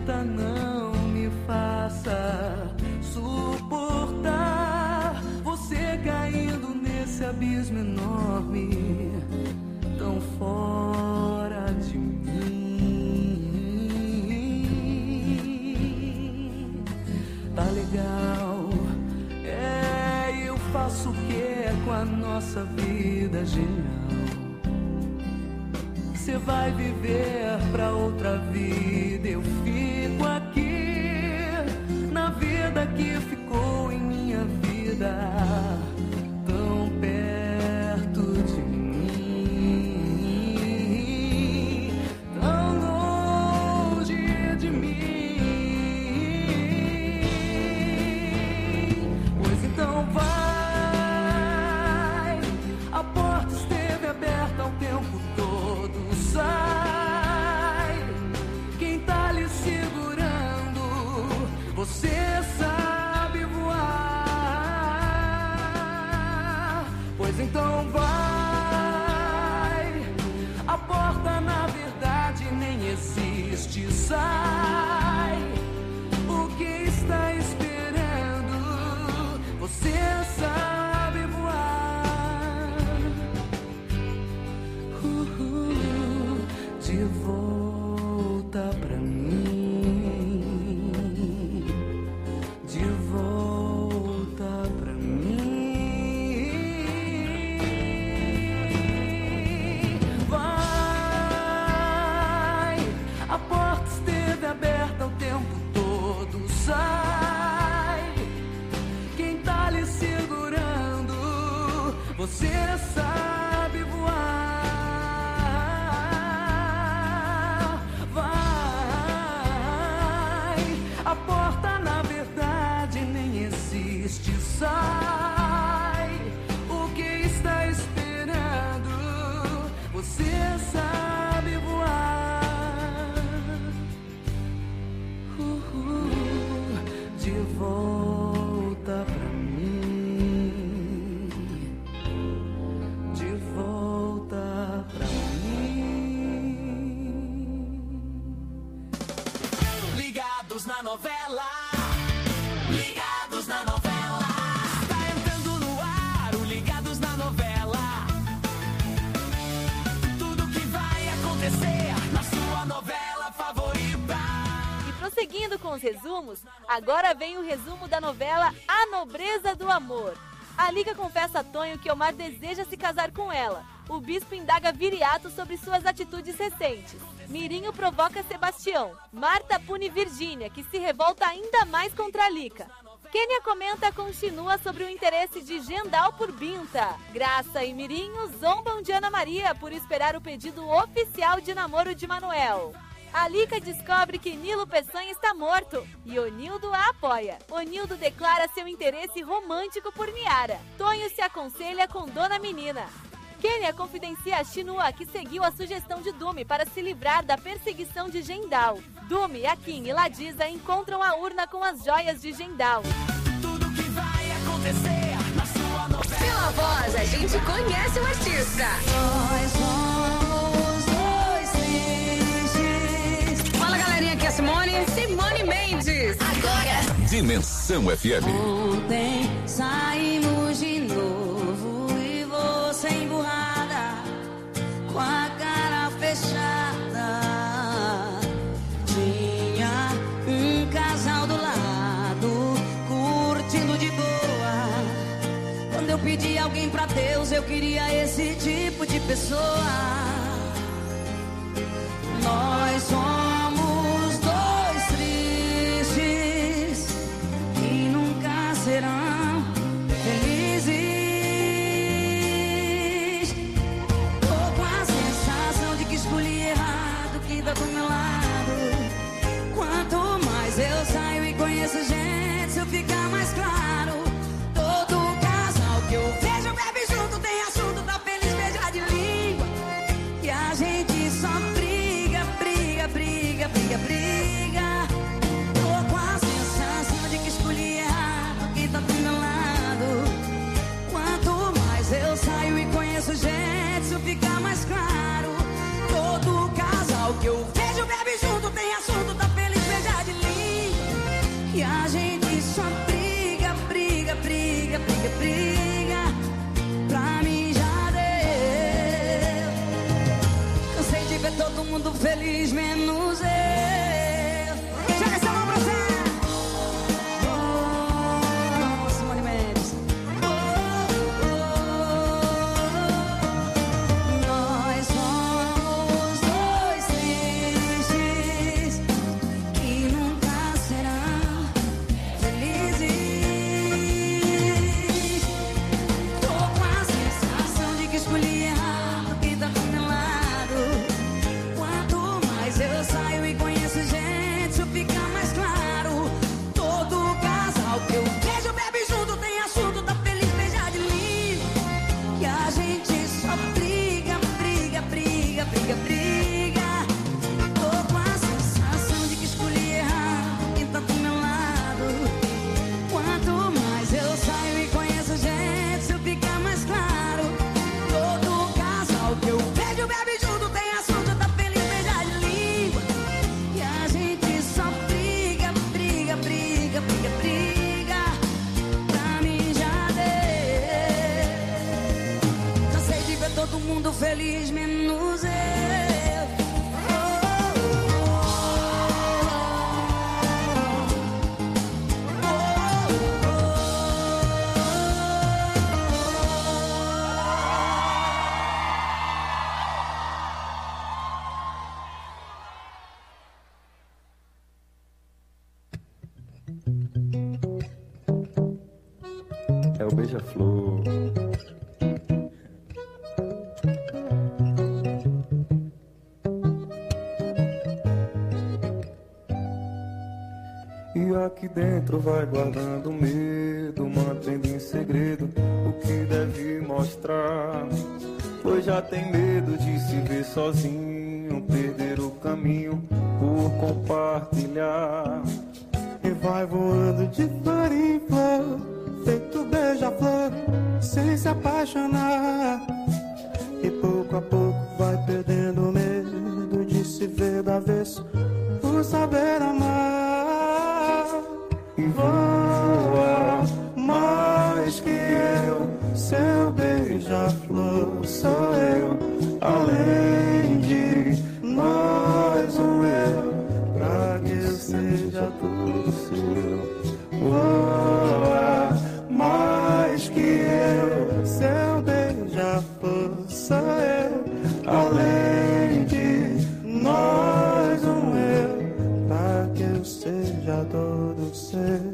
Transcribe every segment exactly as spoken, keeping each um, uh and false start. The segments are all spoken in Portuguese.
tormenta não me faça suportar você caindo nesse abismo enorme, tão fora de mim. Tá legal, é, eu faço o que é com a nossa vida genial. Você vai viver pra outra vida, eu fico aqui na vida que ficou em minha vida, tão perto de mim, tão longe de mim. Pois então vai, a porta esteve aberta ao tempo todo. Sai, quem tá lhe segurando, você sabe voar. Pois então vai, a porta na verdade nem existe. Sai, o que está esperando, você sabe voar. uh, uh. De volta pra mim, de volta pra mim. Vai, a porta esteve aberta o tempo todo. Sai, quem tá lhe segurando, você sabe voar. A porta na verdade nem existe. Sai, o que está esperando, você sabe voar. uh, uh, De volta pra mim, de volta pra mim. Ligados na novela, ligados na novela. Tá entrando no ar o Ligados na Novela. Tudo que vai acontecer na sua novela favorita. E prosseguindo com os resumos, agora vem o resumo da novela A Nobreza do Amor. A Lica confessa a Tonho que Omar deseja se casar com ela. O bispo indaga Viriato sobre suas atitudes recentes. Mirinho provoca Sebastião. Marta pune Virgínia, que se revolta ainda mais contra a Lica. Kênia comenta com Chinua sobre o interesse de Gendal por Binta. Graça e Mirinho zombam de Ana Maria por esperar o pedido oficial de namoro de Manuel. A Lica descobre que Nilo Peçanha está morto e Onildo a apoia. Onildo declara seu interesse romântico por Niara. Tonho se aconselha com Dona Menina. Kênia confidencia a Chinua que seguiu a sugestão de Dumi para se livrar da perseguição de Gendal. Dumi, Akin e Ladisa encontram a urna com as joias de Gendal. Tudo que vai acontecer na sua novela. Pela voz, a gente conhece o artista. Nós somos dois tristes. Fala, galerinha, aqui é a Simone. Simone Mendes. Agora, Dimensão F M. Ontem saímos de novo e você emburrada, com a cara fechada. Tinha um casal do lado, curtindo de boa. Quando eu pedi alguém pra Deus, eu queria esse tipo de pessoa. Nós somos dois tristes que nunca serão felizes. Tô com a sensação de que escolhi errado quem tá do meu lado. Quanto mais eu saio e conheço gente, isso fica mais claro. Todo casal que eu vejo bebe junto, tem assunto, tá feliz, beija de língua. E a gente só briga, briga, briga, briga, briga. Tô com a sensação de que escolhi errado quem tá do meu lado. Quanto mais eu saio e conheço gente, isso fica mais claro. Todo casal que eu vejo bebe junto, tem assunto, tá feliz, beija de feliz, menos eu. Joga essa mão pra você. Oh, Simone Mendes. Oh, oh, oh. Nós somos dois tristes que nunca serão felizes. Tô com a sensação de que escolhi errado quem tá do meu lado. Quanto mais eu saio e conheço gente, isso fica mais claro. Todo casal que eu vejo bebe junto, tem assunto, tá feliz, beija de língua. Que a gente só briga, briga, briga, briga, briga. Tô com a sensação de que escolhi errado quem tá do meu lado. Quanto mais eu saio e conheço gente, isso fica mais claro. Todo casal que eu vejo bebe junto, tem assunto, tá feliz, beija de língua. E a gente só briga, briga, briga, briga, briga. Pra mim já deu. Cansei de ver todo mundo feliz, menos eu. Oh, É o beija-flor. E aqui dentro vai guardando medo, mantendo em segredo o que deve mostrar. Pois já tem medo de se ver sozinho, perder o caminho por compartilhar. E vai voando de flor em flor, feito beija-flor, sem se apaixonar. E pouco a pouco vai perdendo o medo de se ver do avesso, por saber amar. E voa mais que eu, seu beija-flor sou eu. Além de nós um eu, pra que eu seja tudo seu. Voa mais que eu, seu beija-flor sou eu. Além de nós um eu, pra que eu seja todo seu.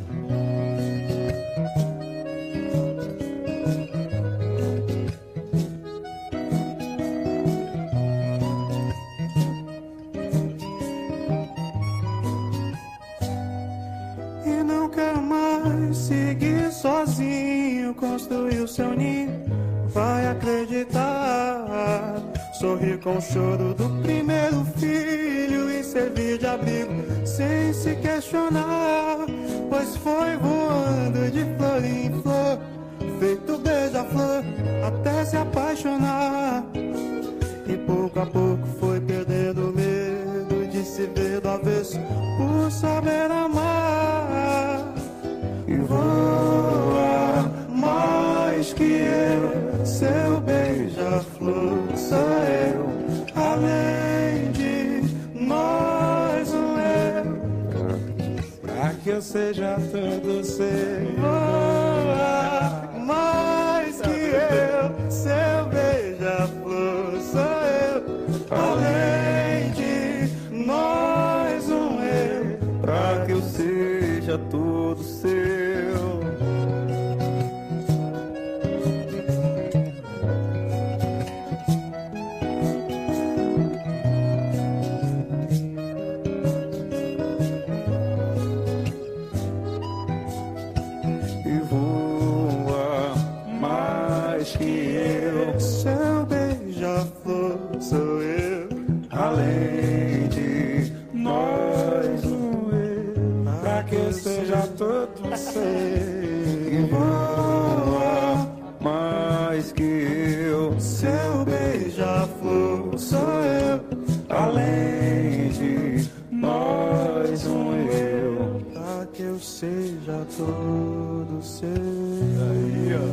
E não quero mais seguir sozinho, construir o seu ninho, vai acreditar. Sorrir com o choro do primeiro filho e servir de abrigo sem se questionar. Pois foi voando de flor em flor, feito beija-flor, até se apaixonar. E pouco a pouco foi perdendo o medo de se ver do avesso, por saber amar. E voa mais que eu, seu beija-flor sou eu. Além de nós um eu, pra que eu seja todo seu. Voa mais que eu, seu beija-flor sou eu. Além de nós um eu, pra que eu seja todo seu. E voa mais que eu, seu beija-flor sou eu. Além de nós um eu, pra que eu seja todo seu. E voa mais que eu, seu beija-flor sou eu. Além de nós um eu, pra que eu seja todo seu. Aí, ó.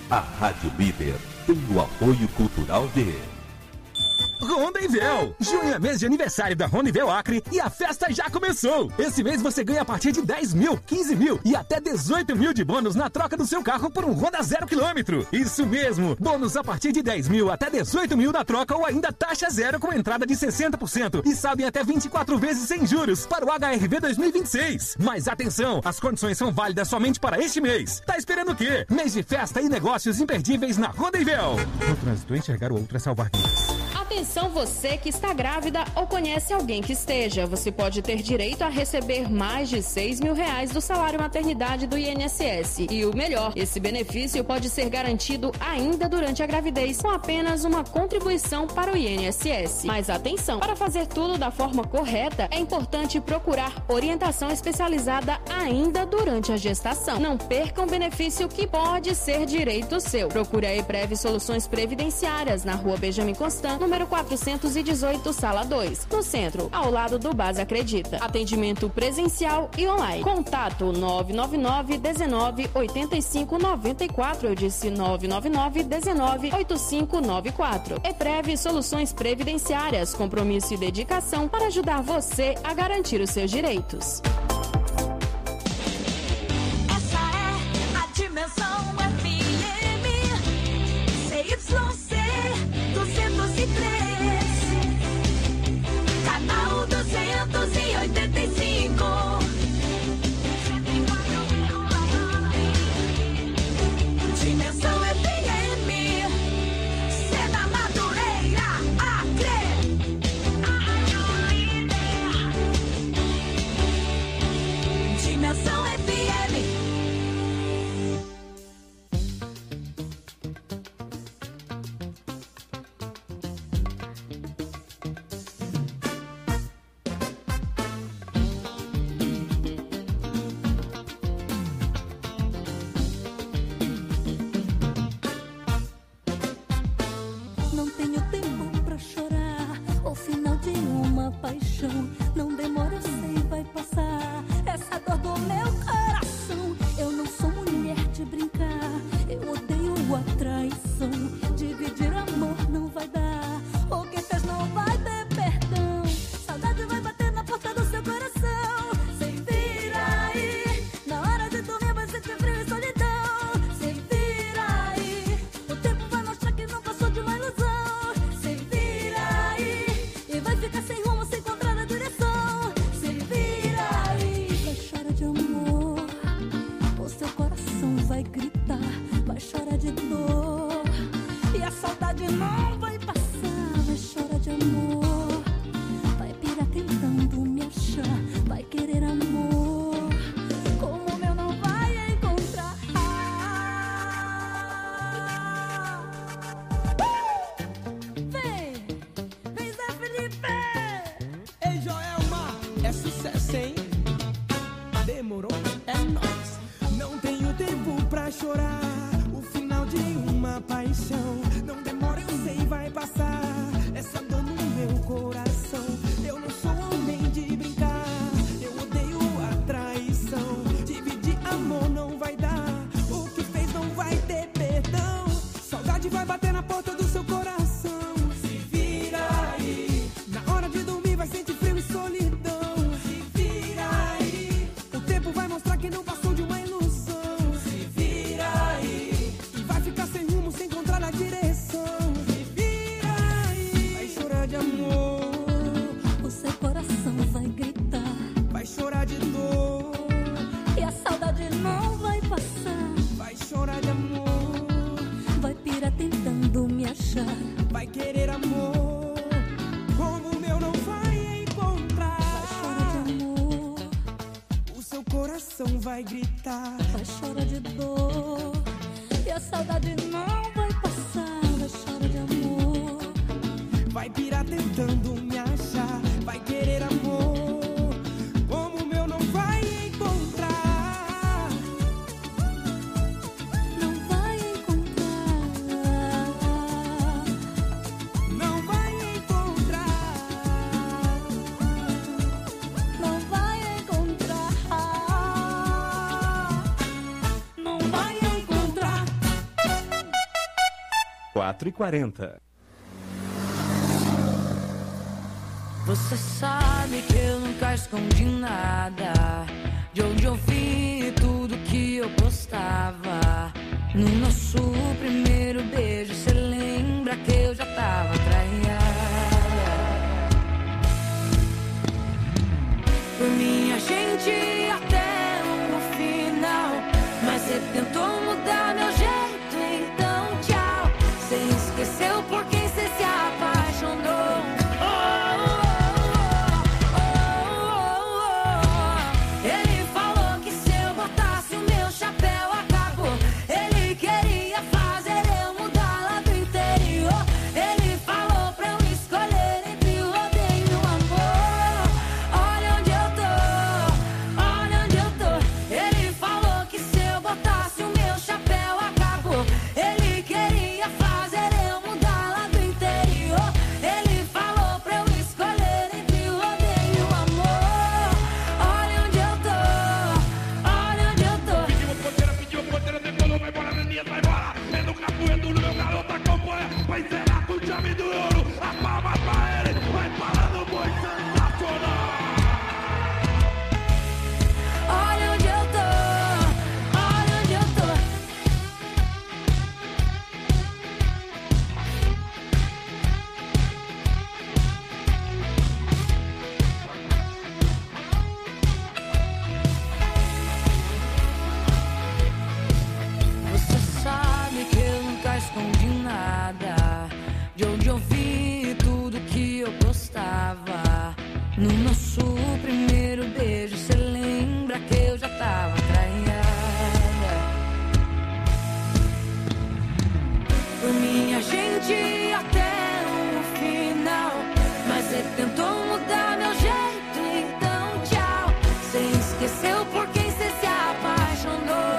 A Rádio Líder tem o apoio cultural de... Rondevel! Junho é mês de aniversário da Rondevel Acre e a festa já começou! Esse mês você ganha a partir de dez mil, quinze mil e até dezoito mil de bônus na troca do seu carro por um Honda zero quilômetro. Isso mesmo! Bônus a partir de dez mil até dezoito mil na troca ou ainda taxa zero com entrada de sessenta por cento e sabem até vinte e quatro vezes sem juros para o H R V dois mil e vinte e seis. Mas atenção, as condições são válidas somente para este mês. Tá esperando o quê? Mês de festa e negócios imperdíveis na Rondevel. No trânsito, enxergar o outro é salvar vidas. Atenção você que está grávida ou conhece alguém que esteja. Você pode ter direito a receber mais de seis mil reais do salário maternidade do I N S S. E o melhor, esse benefício pode ser garantido ainda durante a gravidez com apenas uma contribuição para o I N S S. Mas atenção, para fazer tudo da forma correta, é importante procurar orientação especializada ainda durante a gestação. Não perca um benefício que pode ser direito seu. Procure a EPREV Soluções Previdenciárias na Rua Benjamin Constant, número quatrocentos e dezoito, sala dois, no centro, ao lado do Base Acredita. Atendimento presencial e online. Contato nove nove nove, dezenove, oitenta e cinco, noventa e quatro. Eu disse nove nove nove, dezenove, oitenta e cinco, noventa e quatro. EPREV Soluções Previdenciárias, compromisso e dedicação para ajudar você a garantir os seus direitos. Essa é a Dimensão F M, C Y C duzentos e três, canal duzentos e oitenta e cinco. Dimensão F M, Cena Madureira, Acre. Dimensão F M. Não tenho tempo pra chorar, o final de uma paixão. Não demora, eu sei, vai passar essa dor do meu coração. Eu não sou mulher de brincar, eu odeio a traição. Dividir amor não vai dar, o que fez não vai ter perdão. Saudade vai bater na porta do seu coração. Se vira aí, na hora de dormir vai sentir frio e solidão. Se vira aí, o tempo vai mostrar que não passou de uma ilusão. Se vira aí, e vai ficar sem rumo, sem encontrar a direção. Se vira aí, vai chorar de amor, o seu coração vai gritar, vai chorar de dor, e a saudade não vai passar. Vai chorar de amor, vai pirar tentando me achar, vai querer amor como o meu não vai encontrar. Vem, vem Zé Felipe. Ei, Joelma, é sucesso, hein? Demorou? É nóis. Não tenho tempo pra chorar, o final de uma paixão. Não demora, eu sei, vai passar essa dor no meu coração. Eu não sou homem de brincar, eu odeio a traição. Dividir amor não vai dar, o que fez não vai ter perdão. Saudade vai bater na porta do seu coração. Se vira aí, na hora de dormir vai sentir frio e solidão. Se vira aí, o tempo vai mostrar que não passou de uma ilusão. Se vira aí, e vai ficar sem rumo, sem encontrar a direção. Se vira aí, vai chorar de amor, O seu coração vai gritar, vai chorar de dor, e a saudade não vai passar. vai chorar de amor, Vai pirar tentando me achar, vai querer amor como o meu não vai encontrar. chora de amor, O seu coração vai gritar, vai chorar de dor, e a saudade não vai passar. Vai chorar de amor, vai pirar tentando me achar, vai querer amor como o meu não vai encontrar. não vai encontrar. Não vai encontrar. Não vai encontrar. Não vai encontrar. quatro e quarenta. Você sabe que eu nunca escondi nada, de onde eu vi tudo que eu postava. No nosso primeiro beijo, cê lembra que eu já tava traída. Por minha gente até o final, mas cê tentou mudar meu jeito, então tchau. Cê esqueceu por quem cê se apaixonou. No nosso primeiro beijo, cê lembra que eu já tava traída. Por minha gente até o final, mas cê tentou mudar meu jeito, então tchau. Cê esqueceu por quem cê se apaixonou.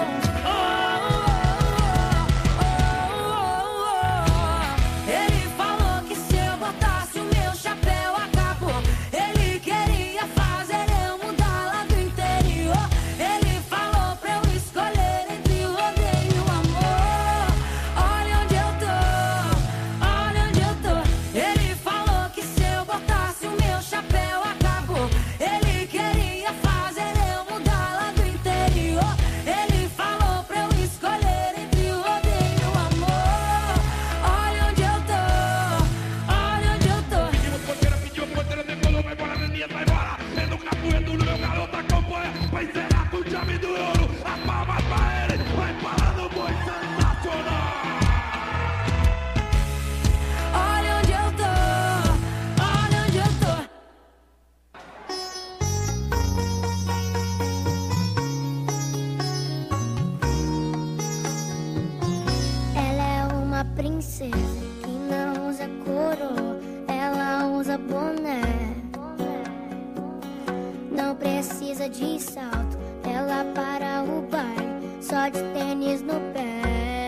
De salto, ela para o baile, só de tênis no pé.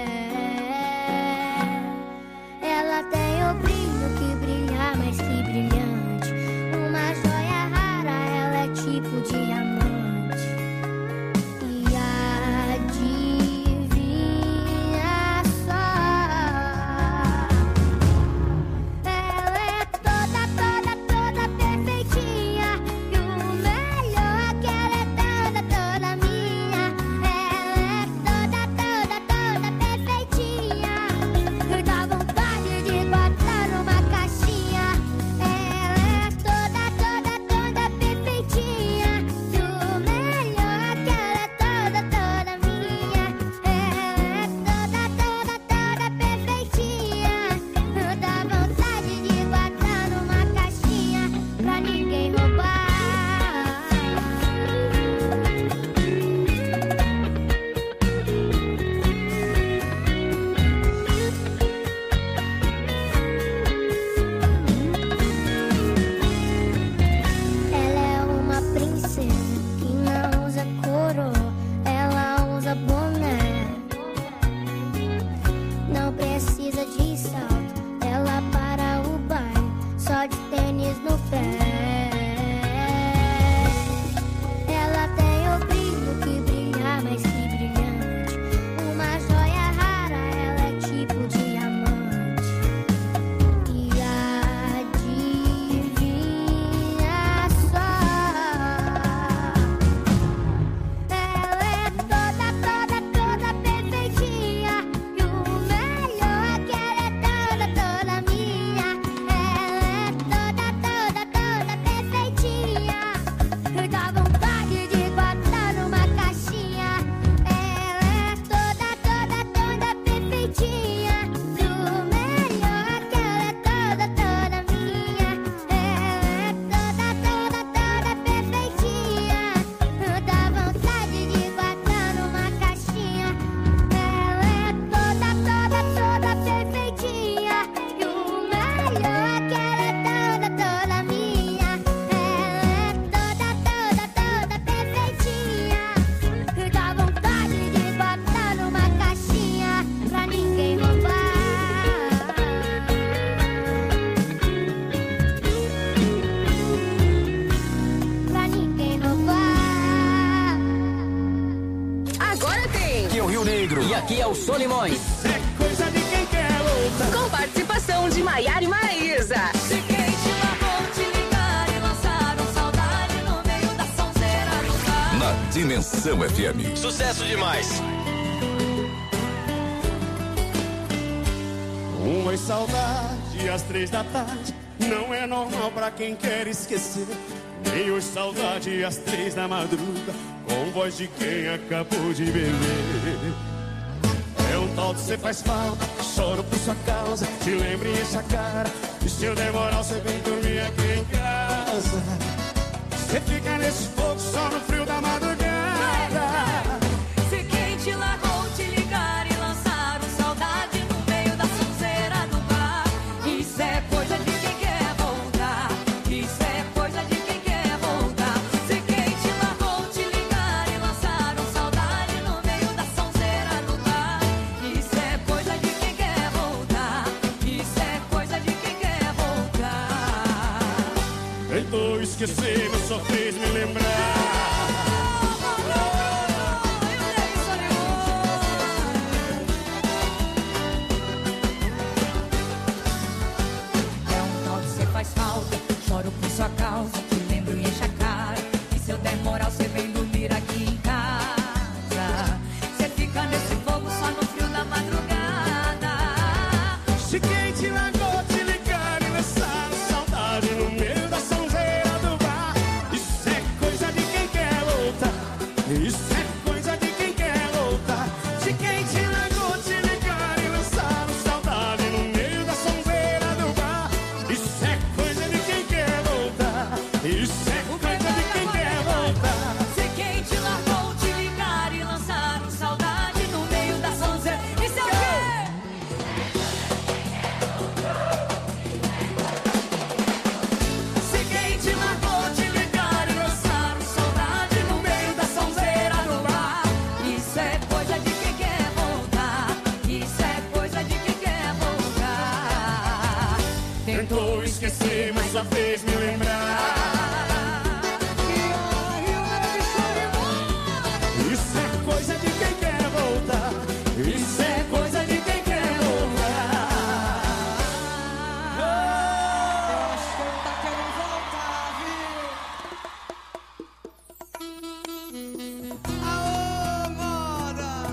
Ela tem o brilho que brilha mais que brilhante, uma joia rara, ela é tipo diamante. E adivinha só, ela é toda, toda, toda perfeitinha. E o melhor é que ela é toda, toda minha. Ela é toda, toda, Pedro. E aqui é o Solimões. É coisa de quem quer voltar. Com participação de Maiara e Maraísa. Se quem te largou te ligar e lançaram saudade no meio da sonzeira do bar. Na Dimensão F M. Sucesso demais. Uma saudade às três da tarde não é normal pra quem quer esquecer. Nem hoje saudade às três da madruga com voz de quem acabou de beber. É um tal de cê faz falta, choro por sua causa, te lembro e enche a cara. E se eu demorar você vem dormir aqui em casa. Você fica nesse fogo só no frio da madrugada. Se quem te largou te ligar e lançaram saudade no meio da sonzeira do bar. Isso é coisa de quem quer voltar. Isso é coisa de quem quer voltar. Se quem te largou te ligar e lançaram saudade no meio da sonzeira do bar. Isso é coisa de quem quer voltar. Isso é coisa de quem quer voltar. Tentou esquecer, mas só fez me lembrar. Faz falta, choro por sua causa, te lembro e enche a cara. E se eu der moral, você vem dormir aqui em casa. Você fica nesse fogo só no frio da madrugada. Se quem te largou te ligar e lançar saudade no meio da sonzeira do bar. Isso é coisa de quem quer voltar. Isso é coisa de quem quer voltar. Se quem te largou te ligar e lançar saudade no meio da sonzeira do bar. Isso é coisa de quem quer voltar. Isso é coisa de quem quer voltar. Se quem te largou te ligar e lançar saudade no meio da sonzeira. Isso é o quê? Se quem te largou te ligar e lançar saudade no meio da sonzeira do bar. Isso é coisa de quem quer voltar. Isso é coisa de quem quer voltar. Tentou esquecer, mas só fez me lembrar. Isso é coisa de quem quer voltar. Isso é coisa de quem quer voltar. Eu acho que ele tá querendo voltar, viu? Aô, moda!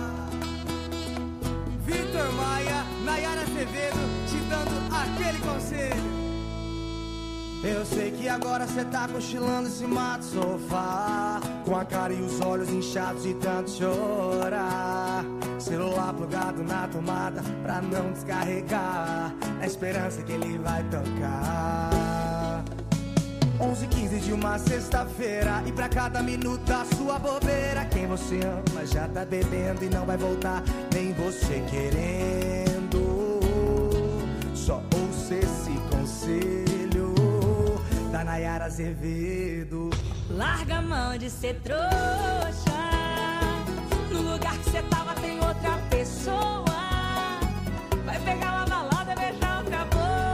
Vitor Maia, Nayara Azevedo, te dando aquele conselho. Eu sei que agora cê tá cochilando em cima do sofá, com a cara e os olhos inchados de tanto chorar. Celular plugado na tomada pra não descarregar, na esperança que ele vai tocar. onze e quinze de uma sexta-feira, e pra cada minuto da sua bobeira, quem você ama já tá bebendo e não vai voltar, nem você querendo. Só ouça esse conselho da Nayara Azevedo. Larga a mão de ser trouxa. No lugar que cê tava tem outra pessoa. Vai pegar uma balada e beijar outra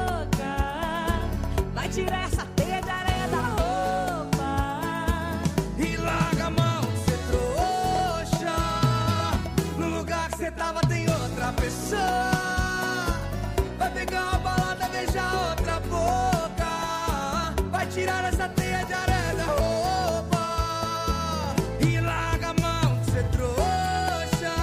boca. Vai tirar essa teia de areia da roupa. E larga a mão de ser trouxa. No lugar que cê tava tem outra pessoa. Vai pegar uma balada e beijar outra boca. Vai tirar essa teia de areia da roupa. E larga a mão de ser trouxa.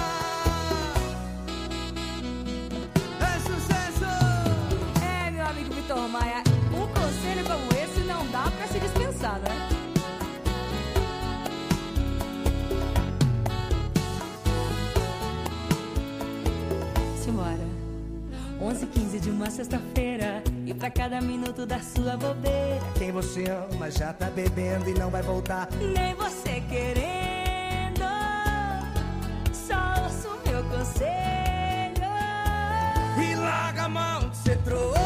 É sucesso! É, meu amigo Vitor Maia, um conselho como esse não dá pra se dispensar, né? Simbora. onze e quinze de uma sexta-feira, e pra cada minuto da sua bobeira, quem você ama já tá bebendo e não vai voltar, nem você querendo. Só ouço o meu conselho. E larga a mão de ser trouxa.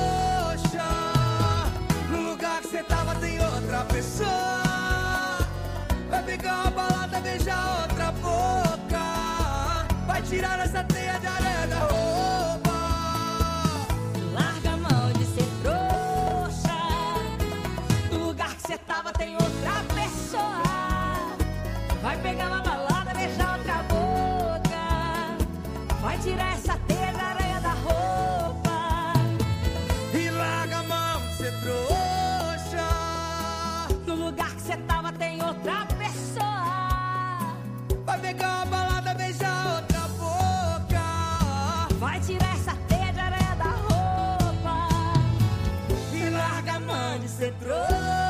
No lugar que cê tava tem outra pessoa. Vai pegar uma balada, beijar outra boca. Vai tirar essa teia de areia da roupa. Larga a mão de ser trouxa. No lugar que cê tava tem outra pessoa. Vai pegar uma balada, beijar outra boca. tirar essa teia de areia da roupa e larga a mão de ser trouxa. No lugar que você tava tem outra pessoa. Vai pegar uma balada, beijar outra boca. Vai tirar essa teia de areia da roupa e larga a mão de ser trouxa.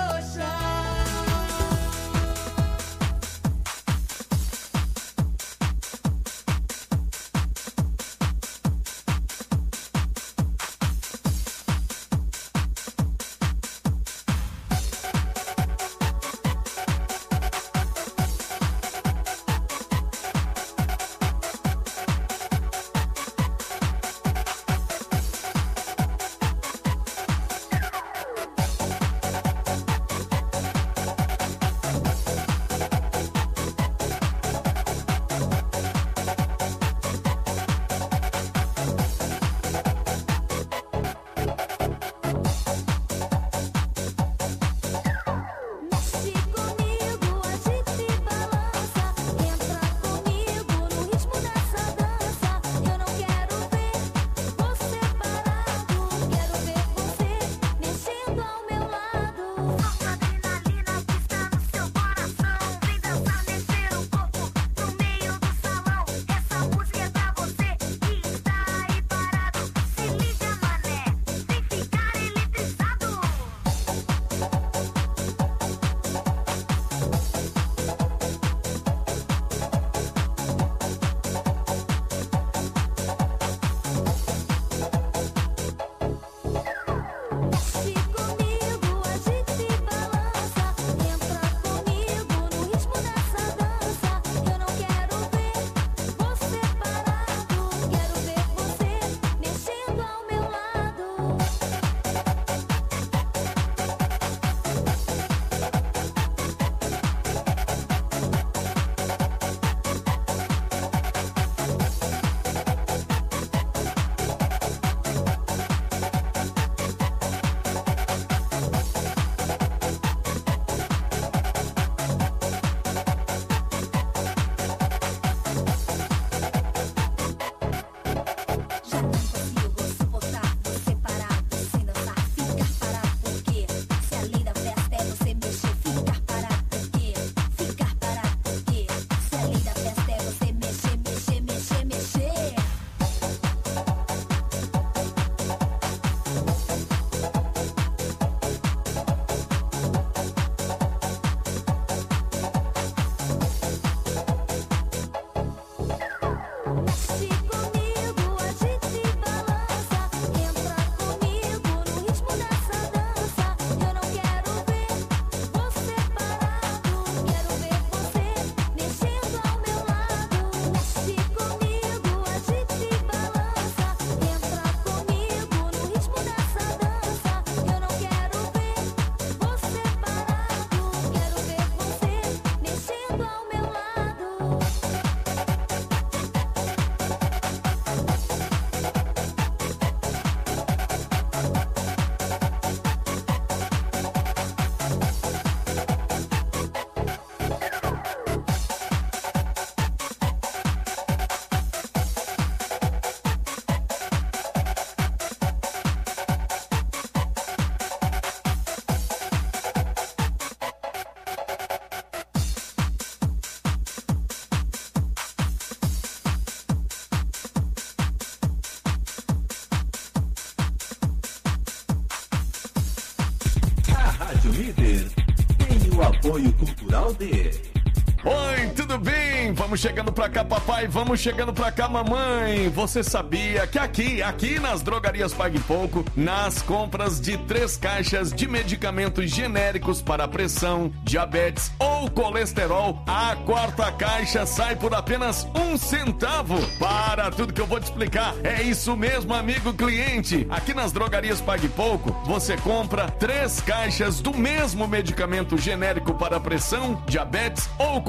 Líder tem o apoio cultural de... Oi, tudo bem? Vamos chegando pra cá, papai, vamos chegando pra cá, mamãe. Você sabia que aqui, aqui nas drogarias Pague Pouco, nas compras de três caixas de medicamentos genéricos para pressão, diabetes ou colesterol, a quarta caixa sai por apenas um centavo. Para tudo que eu vou te explicar, é isso mesmo, amigo cliente. Aqui nas drogarias Pague Pouco, você compra três caixas do mesmo medicamento genérico para pressão, diabetes ou colesterol.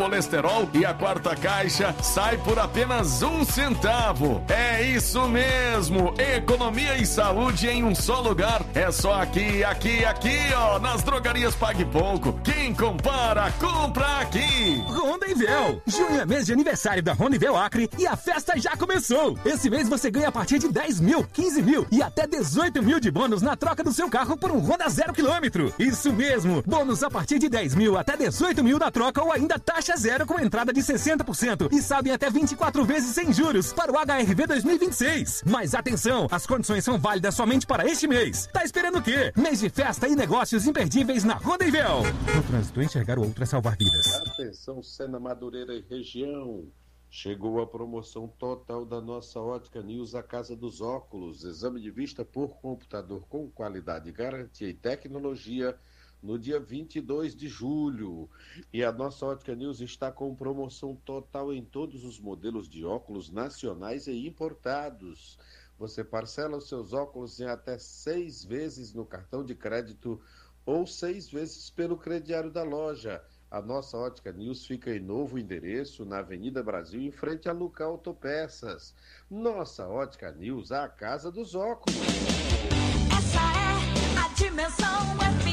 colesterol e a quarta caixa sai por apenas um centavo. É isso mesmo, economia e saúde em um só lugar. É só aqui, aqui, aqui, ó, nas drogarias Pague Pouco. Quem compara, compra aqui. Ronda-Véu. Junho é mês de aniversário da Ronda-Véu Acre e a festa já começou. Esse mês você ganha a partir de dez mil, quinze mil e até dezoito mil de bônus na troca do seu carro por um Honda zero quilômetro. Isso mesmo, bônus a partir de dez mil até dezoito mil na troca ou ainda taxa zero com entrada de sessenta por cento e saldo em até vinte e quatro vezes sem juros para o H R V dois mil e vinte e seis. Mas atenção, as condições são válidas somente para este mês. Tá esperando o quê? Mês de festa e negócios imperdíveis na Ronda-Véu. No trânsito, enxergar o outro é salvar vidas. Atenção, Sena Madureira e região. Chegou a promoção total da nossa Ótica News, a Casa dos Óculos. Exame de vista por computador com qualidade, garantia e tecnologia no dia vinte e dois de julho. E a nossa Ótica News está com promoção total em todos os modelos de óculos nacionais e importados. Você parcela os seus óculos em até seis vezes no cartão de crédito ou seis vezes pelo crediário da loja. A nossa Ótica News fica em novo endereço, na Avenida Brasil, em frente a Luca Autopeças. Nossa Ótica News, a casa dos óculos. Essa é a Dimensão F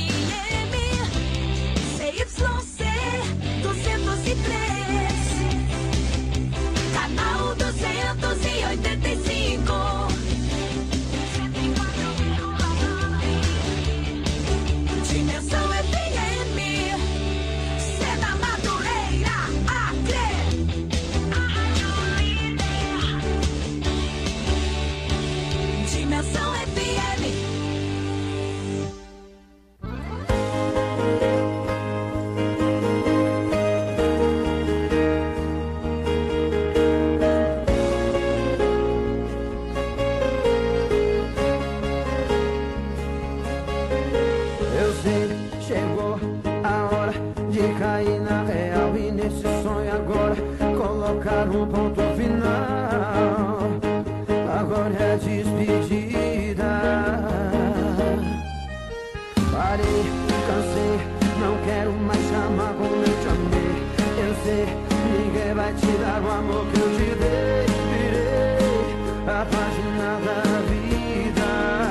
M, C Y C duzentos e três, canal duzentos e oitenta e cinco. Dimensão F M, Sena Madureira, Acre. Dimensão F M. Eu sei, chegou a hora de cair na real e nesse sonho agora colocar um ponto final. Agora é a despedida. Parei, cansei, não quero mais chamar como eu te amei. Eu sei, ninguém vai te dar o amor que eu te dei. Virei a página da vida.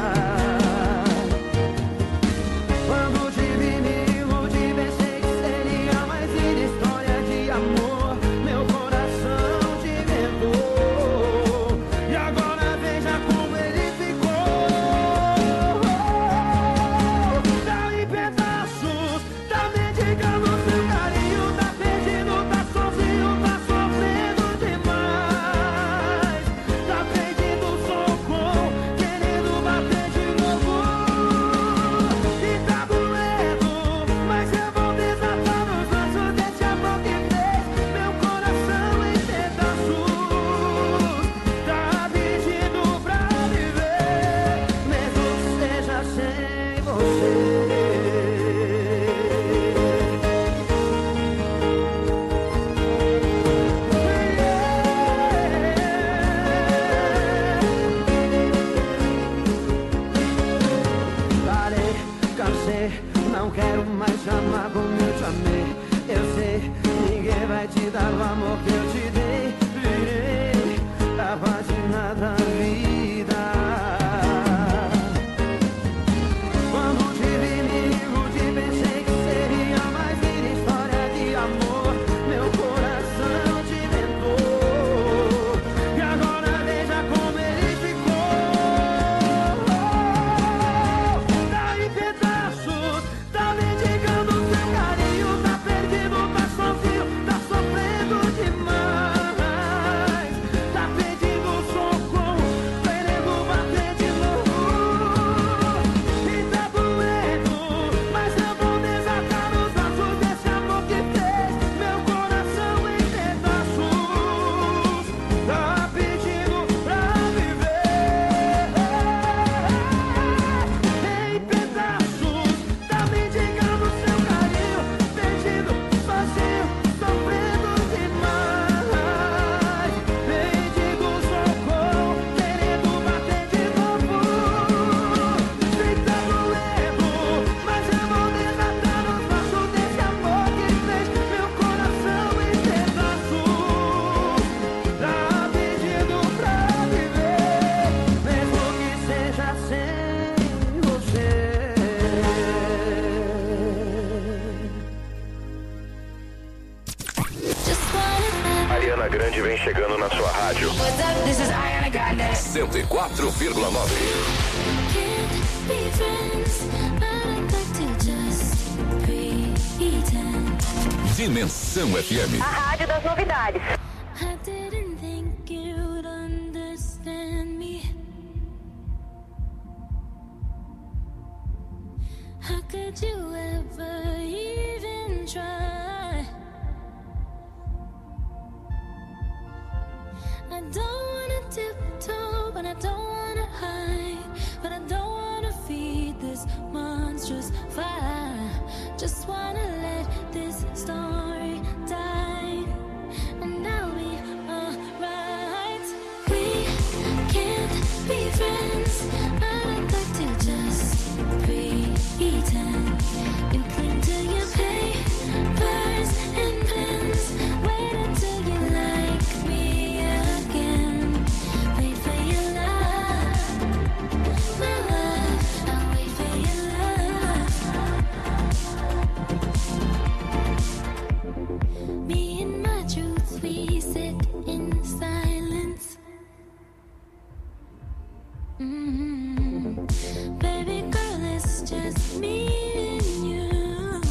Quando te vi me iludi, pensei que seria mais linda história de amor. Meu coração te inventou e agora veja como ele ficou. Tá em pedaços, tá mendigando seu carinho, tá perdido, tá sozinho, tá sofrendo demais. chegando na sua rádio. What's up? This is Ariana Grande. cento e quatro vírgula nove. Dimensão F M. A rádio das novidades. I didn't think you'd understand me. How could you ever even try? I don't wanna tiptoe, but I don't wanna hide. But I don't wanna feed this monstrous fire. Just wanna let this story die, and I'll be alright. We can't be friends, I'd like to just pretend. You cling to your papers and pens. Wait until you like me again. Wait for your love, my love. I'll wait for your love. Me and my truth, we sit in silence. Mm-hmm. Baby girl, it's just me and you.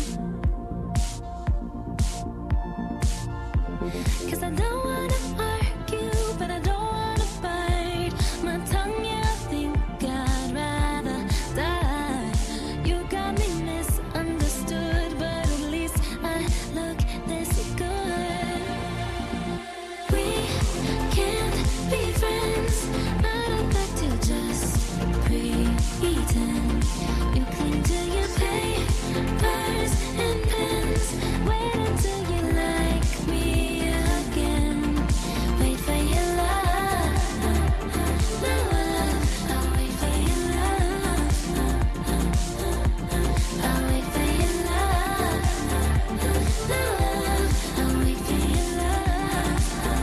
'Cause I don't wanna argue, but I don't wanna bite my tongue. Yeah, I think I'd rather die. You got me misunderstood, but at least I look this good. We can't be friends, I'd like to just pretend. You cling to your papers and pens. Wait until you like me again. Wait for your love, love. I'll wait for your love. I'll wait for your love, love. I'll wait for your love.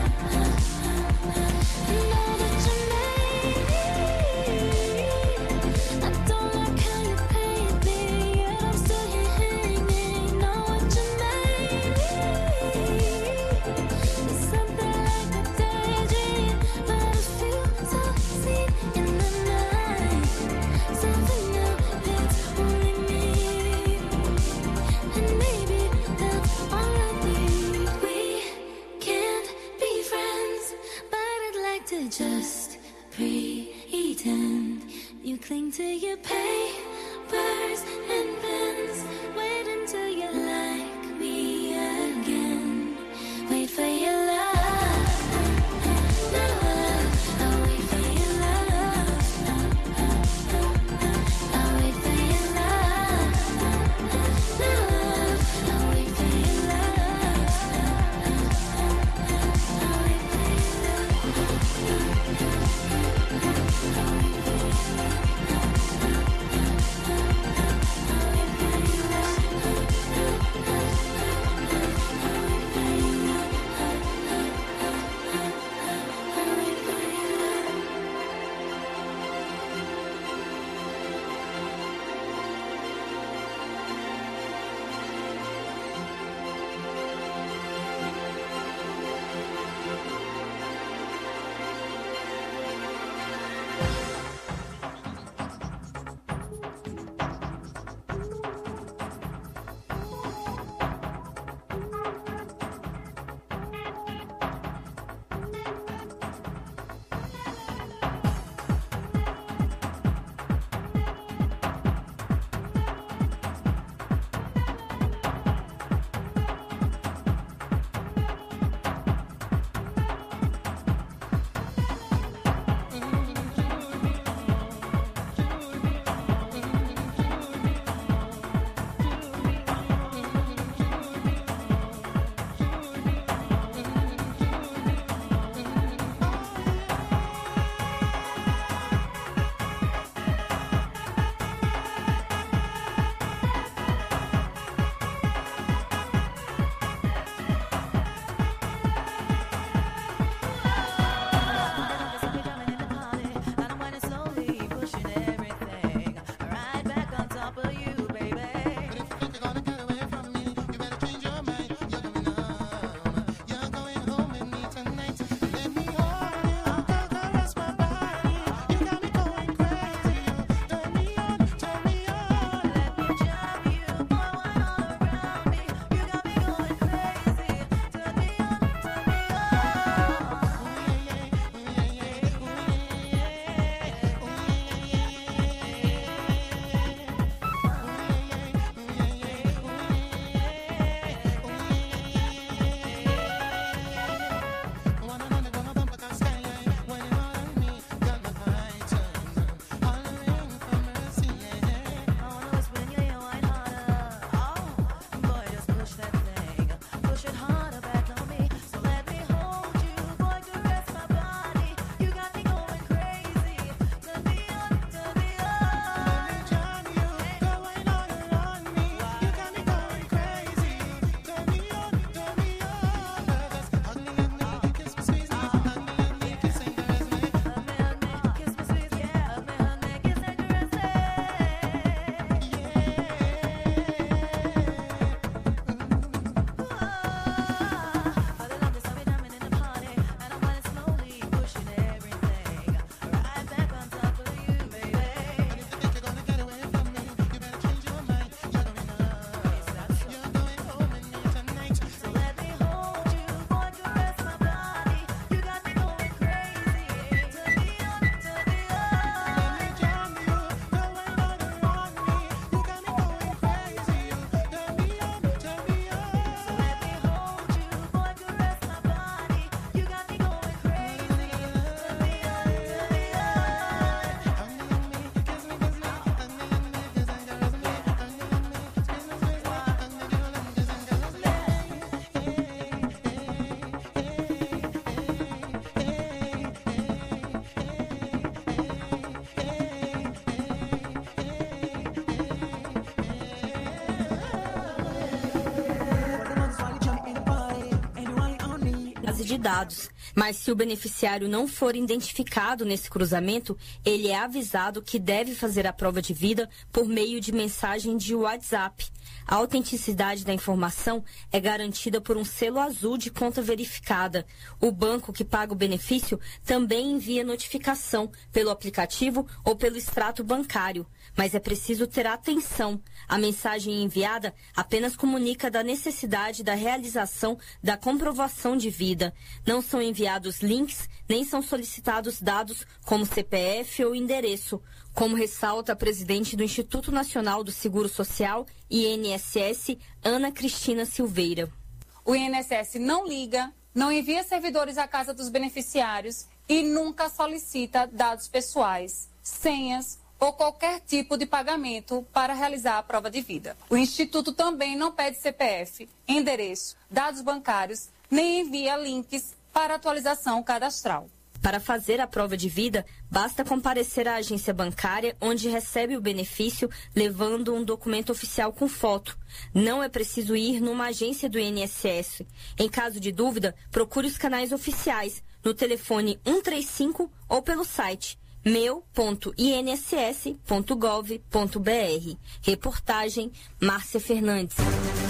Know that you made me. I don't like how you paid me, yet I'm still here hanging. Know what you made me. It's something like a daydream, but I feel so seen in the night. Something new that's only me, and maybe that's all I need. We can't be friends, but I'd like to just pretend. You cling to your papers and pens. Wait until you like me again. Wait for your love, love. I'll wait for your love. I'll wait for your love, love. I'll wait for your love. I'll wait for your love. de dados. Mas se o beneficiário não for identificado nesse cruzamento, ele é avisado que deve fazer a prova de vida por meio de mensagem de WhatsApp. A autenticidade da informação é garantida por um selo azul de conta verificada. O banco que paga o benefício também envia notificação pelo aplicativo ou pelo extrato bancário. Mas é preciso ter atenção. A mensagem enviada apenas comunica da necessidade da realização da comprovação de vida. Não são enviados links, nem são solicitados dados como C P F ou endereço, como ressalta a presidente do Instituto Nacional do Seguro Social, I N S S, Ana Cristina Silveira. O I N S S não liga, não envia servidores à casa dos beneficiários e nunca solicita dados pessoais, senhas ou qualquer tipo de pagamento para realizar a prova de vida. O Instituto também não pede C P F, endereço, dados bancários, nem envia links para atualização cadastral. Para fazer a prova de vida, basta comparecer à agência bancária onde recebe o benefício levando um documento oficial com foto. Não é preciso ir numa agência do I N S S. Em caso de dúvida, procure os canais oficiais no telefone um três cinco ou pelo site meu ponto i n s s ponto gov ponto b r. Reportagem Márcia Fernandes.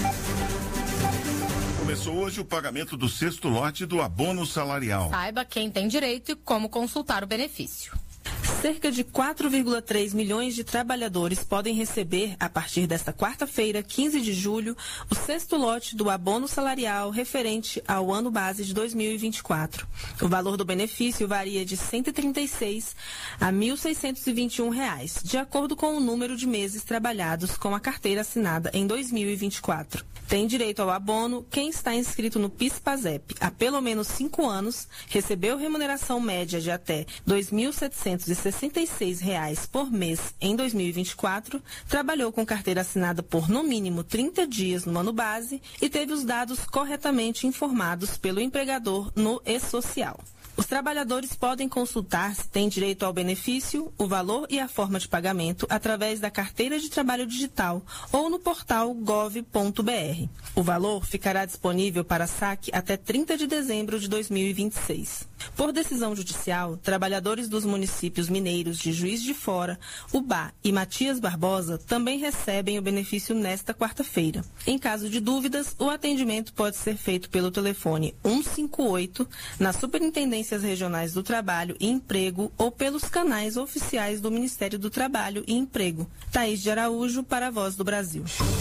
Começou hoje o pagamento do sexto lote do abono salarial. Saiba quem tem direito e como consultar o benefício. Cerca de quatro vírgula três milhões de trabalhadores podem receber, a partir desta quarta-feira, quinze de julho, o sexto lote do abono salarial referente ao ano base de dois mil e vinte e quatro. O valor do benefício varia de cento e trinta e seis a mil seiscentos e vinte e um reais, de acordo com o número de meses trabalhados com a carteira assinada em dois mil e vinte e quatro. Tem direito ao abono quem está inscrito no PIS/PASEP há pelo menos cinco anos, recebeu remuneração média de até dois mil setecentos e sessenta e seis reais por mês em dois mil e vinte e quatro, trabalhou com carteira assinada por no mínimo trinta dias no ano base e teve os dados corretamente informados pelo empregador no e-social. Os trabalhadores podem consultar se têm direito ao benefício, o valor e a forma de pagamento através da carteira de trabalho digital ou no portal gov ponto b r. O valor ficará disponível para saque até trinta de dezembro de dois mil e vinte e seis. Por decisão judicial, trabalhadores dos municípios mineiros de Juiz de Fora, Ubá e Matias Barbosa também recebem o benefício nesta quarta-feira. Em caso de dúvidas, o atendimento pode ser feito pelo telefone um cinco oito na Superintendência Regionais do Trabalho e Emprego ou pelos canais oficiais do Ministério do Trabalho e Emprego. Thaís de Araújo, para a Voz do Brasil.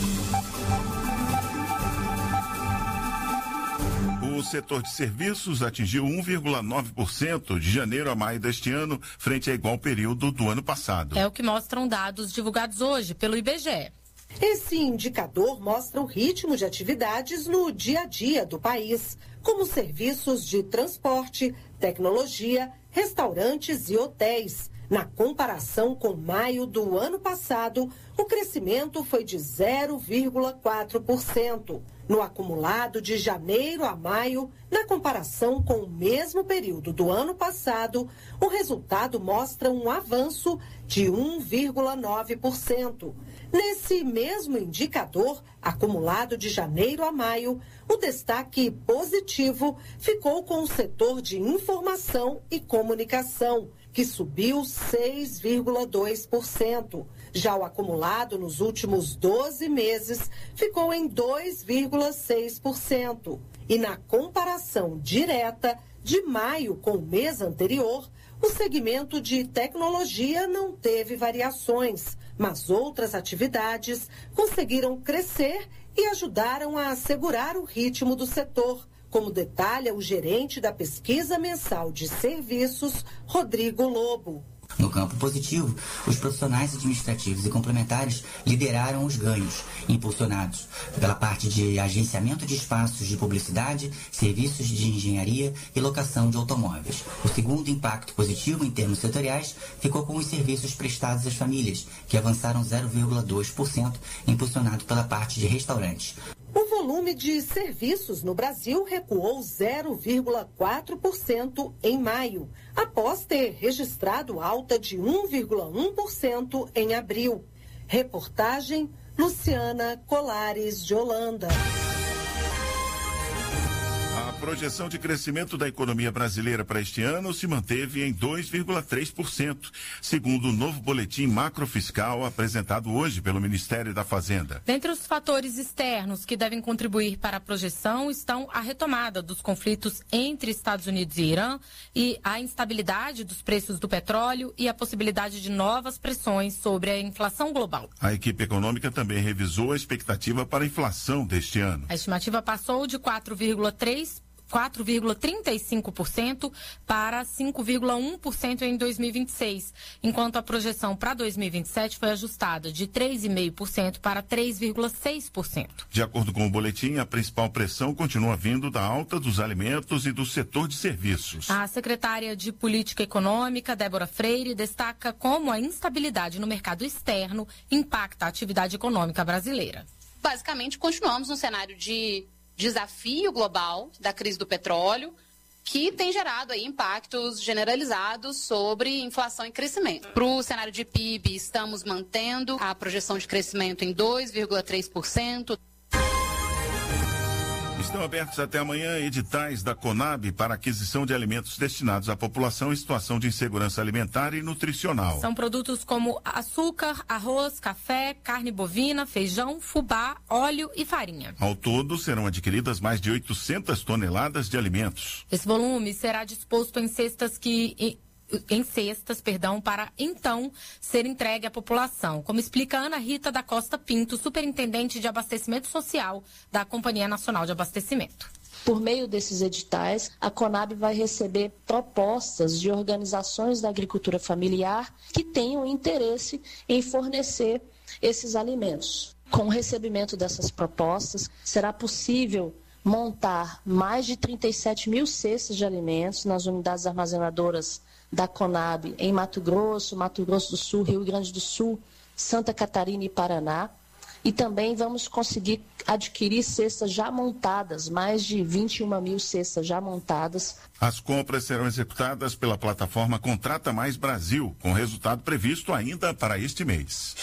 O setor de serviços atingiu um vírgula nove por cento de janeiro a maio deste ano, frente a igual período do ano passado. É o que mostram dados divulgados hoje pelo I B G E. Esse indicador mostra o ritmo de atividades no dia a dia do país, como serviços de transporte, tecnologia, restaurantes e hotéis. Na comparação com maio do ano passado, o crescimento foi de zero vírgula quatro por cento. No acumulado de janeiro a maio, na comparação com o mesmo período do ano passado, o resultado mostra um avanço de um vírgula nove por cento. Nesse mesmo indicador, acumulado de janeiro a maio, o destaque positivo ficou com o setor de informação e comunicação, que subiu seis vírgula dois por cento. Já o acumulado nos últimos doze meses ficou em dois vírgula seis por cento. E na comparação direta de maio com o mês anterior, o segmento de tecnologia não teve variações, mas outras atividades conseguiram crescer e ajudaram a assegurar o ritmo do setor, como detalha o gerente da pesquisa mensal de serviços, Rodrigo Lobo. No campo positivo, os profissionais administrativos e complementares lideraram os ganhos, impulsionados pela parte de agenciamento de espaços de publicidade, serviços de engenharia e locação de automóveis. O segundo impacto positivo em termos setoriais ficou com os serviços prestados às famílias, que avançaram zero vírgula dois por cento, impulsionado pela parte de restaurantes. O volume de serviços no Brasil recuou zero vírgula quatro por cento em maio, após ter registrado alta de um vírgula um por cento em abril. Reportagem Luciana Colares de Holanda. A projeção de crescimento da economia brasileira para este ano se manteve em dois vírgula três por cento, segundo o novo boletim macrofiscal apresentado hoje pelo Ministério da Fazenda. Dentre os fatores externos que devem contribuir para a projeção estão a retomada dos conflitos entre Estados Unidos e Irã e a instabilidade dos preços do petróleo e a possibilidade de novas pressões sobre a inflação global. A equipe econômica também revisou a expectativa para a inflação deste ano. A estimativa passou de quatro vírgula três quatro vírgula trinta e cinco por cento para cinco vírgula um por cento em dois mil e vinte e seis, enquanto a projeção para dois mil e vinte e sete foi ajustada de três vírgula cinco por cento para três vírgula seis por cento. De acordo com o boletim, a principal pressão continua vindo da alta dos alimentos e do setor de serviços. A secretária de Política Econômica, Débora Freire, destaca como a instabilidade no mercado externo impacta a atividade econômica brasileira. Basicamente, continuamos num cenário de desafio global da crise do petróleo, que tem gerado aí impactos generalizados sobre inflação e crescimento. Para o cenário de P I B, estamos mantendo a projeção de crescimento em dois vírgula três por cento. Estão abertos até amanhã editais da Conab para aquisição de alimentos destinados à população em situação de insegurança alimentar e nutricional. São produtos como açúcar, arroz, café, carne bovina, feijão, fubá, óleo e farinha. Ao todo, serão adquiridas mais de oitocentas toneladas de alimentos. Esse volume será disposto em cestas que... em cestas, perdão, para então ser entregue à população, como explica Ana Rita da Costa Pinto, superintendente de abastecimento social da Companhia Nacional de Abastecimento. Por meio desses editais, a Conab vai receber propostas de organizações da agricultura familiar que tenham interesse em fornecer esses alimentos. Com o recebimento dessas propostas, será possível montar mais de trinta e sete mil cestas de alimentos nas unidades armazenadoras da Conab em Mato Grosso, Mato Grosso do Sul, Rio Grande do Sul, Santa Catarina e Paraná. E também vamos conseguir adquirir cestas já montadas, mais de vinte e uma mil cestas já montadas. As compras serão executadas pela plataforma Contrata Mais Brasil, com resultado previsto ainda para este mês.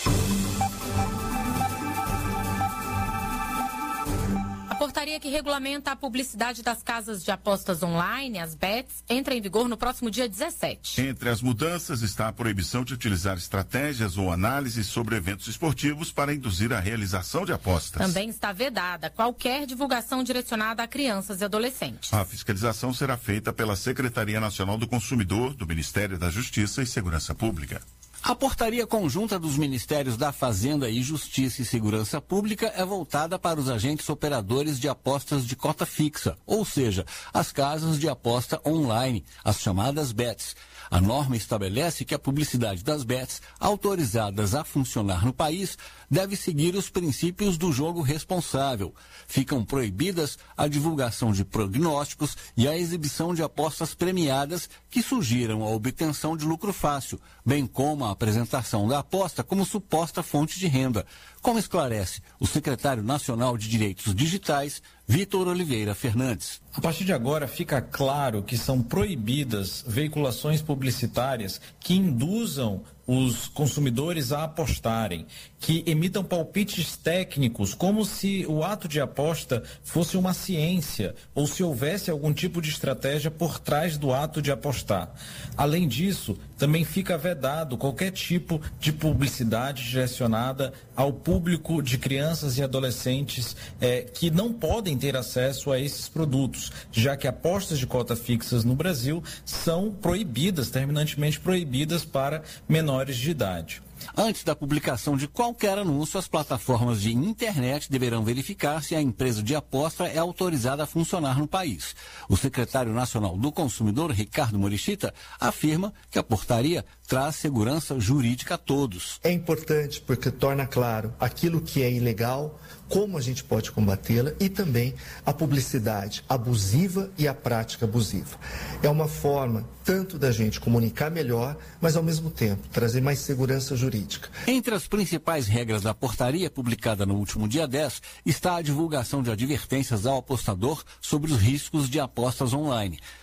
A portaria que regulamenta a publicidade das casas de apostas online, as bets, entra em vigor no próximo dia dezessete. Entre as mudanças está a proibição de utilizar estratégias ou análises sobre eventos esportivos para induzir a realização de apostas. Também está vedada qualquer divulgação direcionada a crianças e adolescentes. A fiscalização será feita pela Secretaria Nacional do Consumidor, do Ministério da Justiça e Segurança Pública. A portaria conjunta dos Ministérios da Fazenda e Justiça e Segurança Pública é voltada para os agentes operadores de apostas de cota fixa, ou seja, as casas de aposta online, as chamadas bets. A norma estabelece que a publicidade das bets, autorizadas a funcionar no país, deve seguir os princípios do jogo responsável. Ficam proibidas a divulgação de prognósticos e a exibição de apostas premiadas que sugiram a obtenção de lucro fácil, bem como a apresentação da aposta como suposta fonte de renda, como esclarece o secretário nacional de Direitos Digitais, Vitor Oliveira Fernandes. A partir de agora fica claro que são proibidas veiculações publicitárias que induzam os consumidores a apostarem, que emitam palpites técnicos como se o ato de aposta fosse uma ciência ou se houvesse algum tipo de estratégia por trás do ato de apostar. Além disso, também fica vedado qualquer tipo de publicidade direcionada ao público de crianças e adolescentes eh, que não podem ter acesso a esses produtos, já que apostas de cota fixas no Brasil são proibidas, terminantemente proibidas para menores de idade. Antes da publicação de qualquer anúncio, as plataformas de internet deverão verificar se a empresa de aposta é autorizada a funcionar no país. O secretário nacional do Consumidor, Ricardo Morichita, afirma que a portaria traz segurança jurídica a todos. É importante porque torna claro aquilo que é ilegal, como a gente pode combatê-la e também a publicidade abusiva e a prática abusiva. É uma forma tanto da gente comunicar melhor, mas ao mesmo tempo trazer mais segurança jurídica. Entre as principais regras da portaria publicada no último dia dez está a divulgação de advertências ao apostador sobre os riscos de apostas online.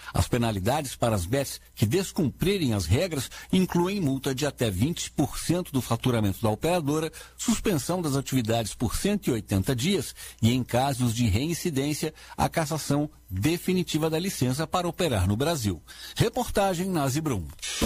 As penalidades para as bets que descumprirem as regras incluem multa de até vinte por cento do faturamento da operadora, suspensão das atividades por cento e oitenta dias e, em casos de reincidência, a cassação definitiva da licença para operar no Brasil. Reportagem Nazi Brum.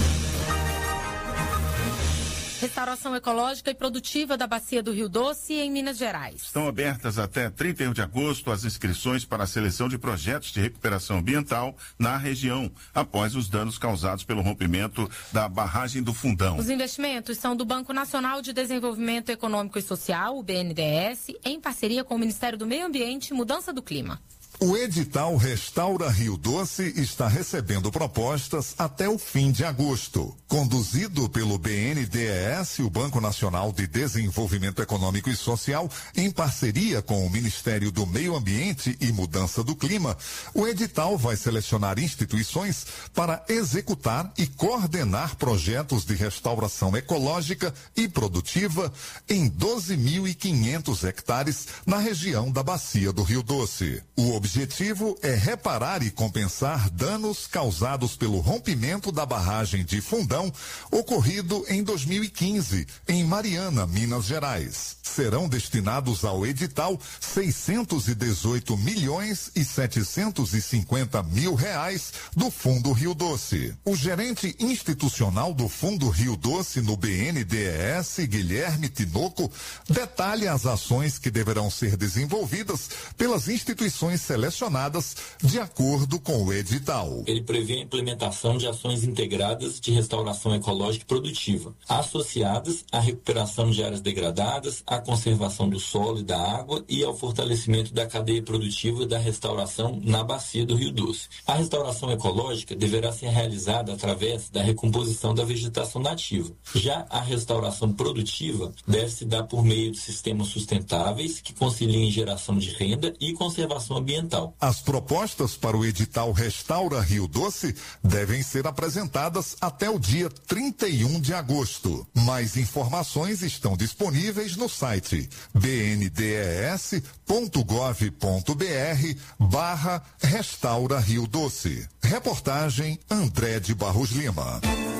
Restauração ecológica e produtiva da Bacia do Rio Doce, em Minas Gerais. Estão abertas até trinta e um de agosto as inscrições para a seleção de projetos de recuperação ambiental na região, após os danos causados pelo rompimento da barragem do Fundão. Os investimentos são do Banco Nacional de Desenvolvimento Econômico e Social, o B N D E S, em parceria com o Ministério do Meio Ambiente e Mudança do Clima. O edital Restaura Rio Doce está recebendo propostas até o fim de agosto. Conduzido pelo B N D E S, o Banco Nacional de Desenvolvimento Econômico e Social, em parceria com o Ministério do Meio Ambiente e Mudança do Clima, o edital vai selecionar instituições para executar e coordenar projetos de restauração ecológica e produtiva em doze mil e quinhentos hectares na região da Bacia do Rio Doce. O O objetivo é reparar e compensar danos causados pelo rompimento da barragem de Fundão, ocorrido em dois mil e quinze, em Mariana, Minas Gerais. Serão destinados ao edital seiscentos e dezoito milhões e setecentos e cinquenta mil reais do Fundo Rio Doce. O gerente institucional do Fundo Rio Doce no B N D E S, Guilherme Tinoco, detalha as ações que deverão ser desenvolvidas pelas instituições selecionadas de acordo com o edital. Ele prevê a implementação de ações integradas de restauração ecológica e produtiva, associadas à recuperação de áreas degradadas, à conservação do solo e da água e ao fortalecimento da cadeia produtiva da restauração na Bacia do Rio Doce. A restauração ecológica deverá ser realizada através da recomposição da vegetação nativa. Já a restauração produtiva deve se dar por meio de sistemas sustentáveis que conciliem geração de renda e conservação ambiental. As propostas para o edital Restaura Rio Doce devem ser apresentadas até o dia trinta e um de agosto. Mais informações estão disponíveis no site b n d e s ponto gov ponto b r barra Restaura Rio Doce. Reportagem André de Barros Lima.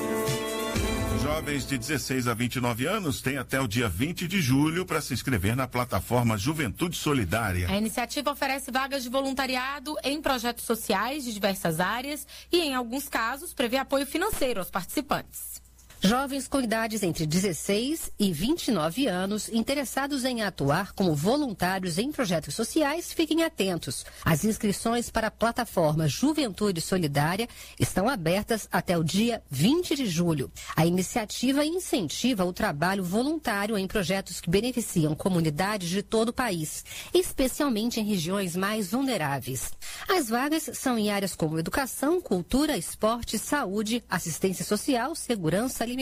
Jovens de dezesseis a vinte e nove anos têm até o dia vinte de julho para se inscrever na plataforma Juventude Solidária. A iniciativa oferece vagas de voluntariado em projetos sociais de diversas áreas e, em alguns casos, prevê apoio financeiro aos participantes. Jovens com idades entre dezesseis e vinte e nove anos interessados em atuar como voluntários em projetos sociais, fiquem atentos. As inscrições para a plataforma Juventude Solidária estão abertas até o dia vinte de julho. A iniciativa incentiva o trabalho voluntário em projetos que beneficiam comunidades de todo o país, especialmente em regiões mais vulneráveis. As vagas são em áreas como educação, cultura, esporte, saúde, assistência social, segurança alimentar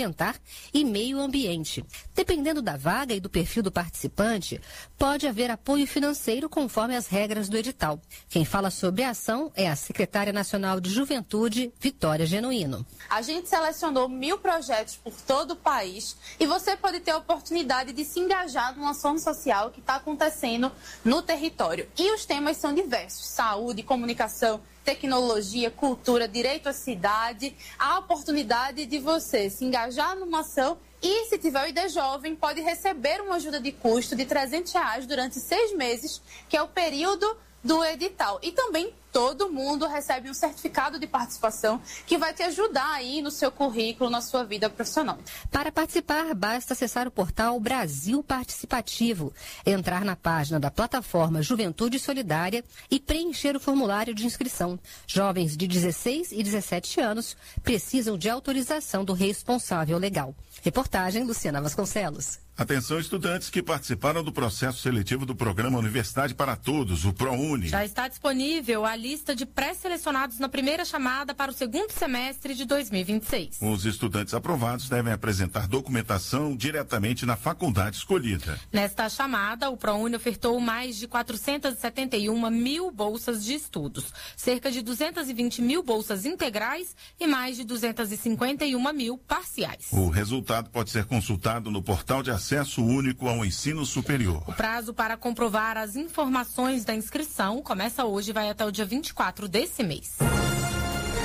e meio ambiente. Dependendo da vaga e do perfil do participante, pode haver apoio financeiro conforme as regras do edital. Quem fala sobre a ação é a secretária nacional de Juventude, Vitória Genuíno. A gente selecionou mil projetos por todo o país e você pode ter a oportunidade de se engajar numa ação social que está acontecendo no território. E os temas são diversos: saúde, comunicação, tecnologia, cultura, direito à cidade. Há a oportunidade de você se engajar numa ação e, se tiver o I D Jovem, pode receber uma ajuda de custo de trezentos reais durante seis meses, que é o período do edital. E também todo mundo recebe um certificado de participação que vai te ajudar aí no seu currículo, na sua vida profissional. Para participar, basta acessar o portal Brasil Participativo, entrar na página da plataforma Juventude Solidária e preencher o formulário de inscrição. Jovens de dezesseis e dezessete anos precisam de autorização do responsável legal. Reportagem Luciana Vasconcelos. Atenção, estudantes que participaram do processo seletivo do programa Universidade para Todos, o ProUni. Já está disponível a lista de pré-selecionados na primeira chamada para o segundo semestre de dois mil e vinte e seis. Os estudantes aprovados devem apresentar documentação diretamente na faculdade escolhida. Nesta chamada, o ProUni ofertou mais de quatrocentas e setenta e uma mil bolsas de estudos, cerca de duzentas e vinte mil bolsas integrais e mais de duzentas e cinquenta e uma mil parciais. O resultado pode ser consultado no portal de acesso único ao ensino superior. O prazo para comprovar as informações da inscrição começa hoje e vai até o dia vinte e quatro desse mês.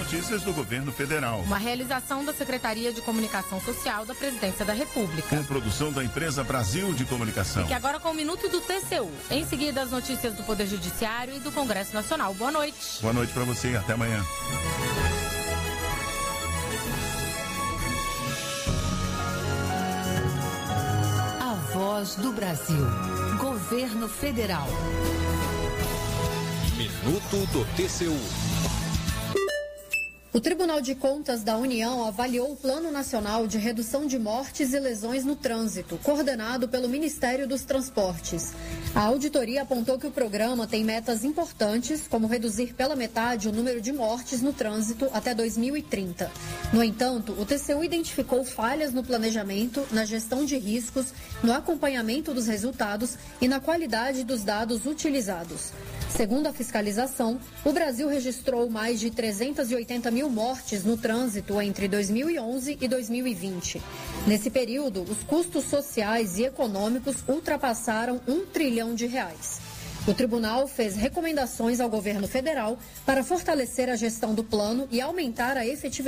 notícias do governo federal. Uma realização da Secretaria de Comunicação Social da Presidência da República. Com produção da empresa Brasil de Comunicação. Fique agora com o Minuto do T C U. Em seguida, as notícias do Poder Judiciário e do Congresso Nacional. Boa noite. Boa noite para você e até amanhã. A Voz do Brasil. Governo Federal. Minuto do T C U. O Tribunal de Contas da União avaliou o Plano Nacional de Redução de Mortes e Lesões no Trânsito, coordenado pelo Ministério dos Transportes. A auditoria apontou que o programa tem metas importantes, como reduzir pela metade o número de mortes no trânsito até dois mil e trinta. No entanto, o T C U identificou falhas no planejamento, na gestão de riscos, no acompanhamento dos resultados e na qualidade dos dados utilizados. Segundo a fiscalização, o Brasil registrou mais de trezentas e oitenta mil mortes no trânsito entre dois mil e onze e dois mil e vinte. Nesse período, os custos sociais e econômicos ultrapassaram um trilhão de reais. O tribunal fez recomendações ao governo federal para fortalecer a gestão do plano e aumentar a efetividade